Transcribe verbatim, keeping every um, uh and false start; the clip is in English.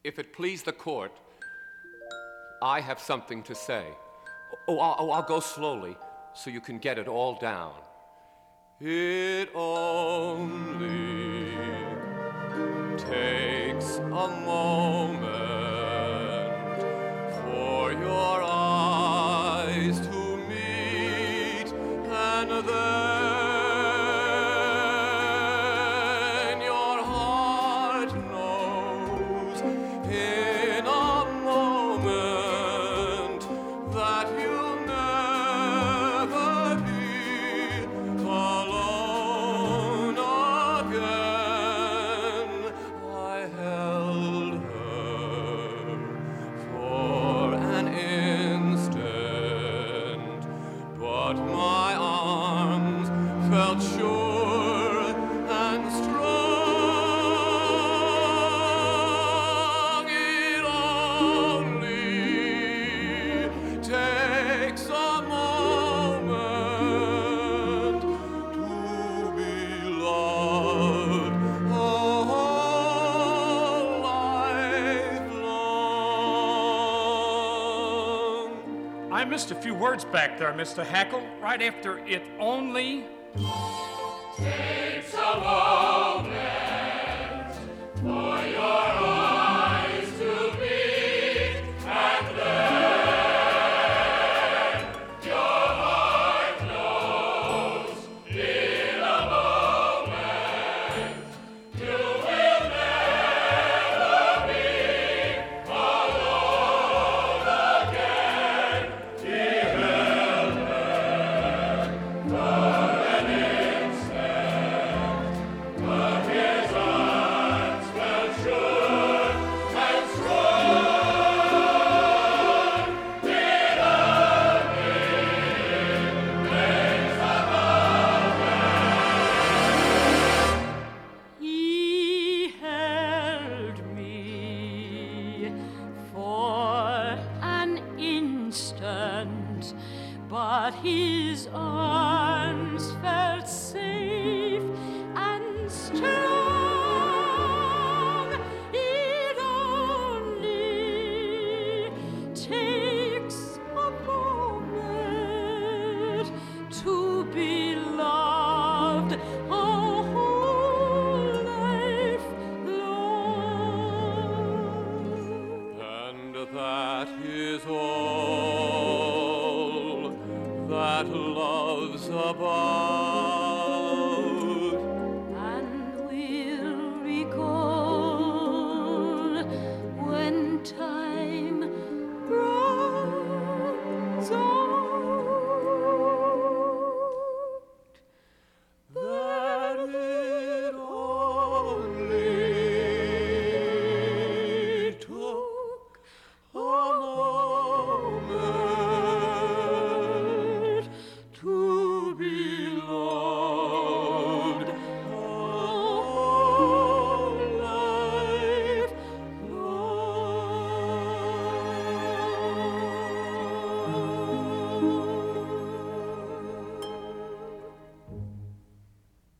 If it please the court, I have something to say. Oh, I'll, oh, I'll go slowly so you can get it all down. It only takes a moment for your eyes to meet, and then your heart knows in a moment that you'll never be alone again. I held her for an instant, but my arms felt sure and strong. It only takes a moment to be loved a whole life long. I missed a few words back there, Mister Hackle, right after it only Takes a moment for your eyes to meet, and then your heart knows in a moment you will never be alone again. He held her for an instant, but his arms felt sure and strong. It only takes a He held me for an instant, but his arms felt safe and strong. It only takes a moment to be loved a whole life long. And that is all that love's about.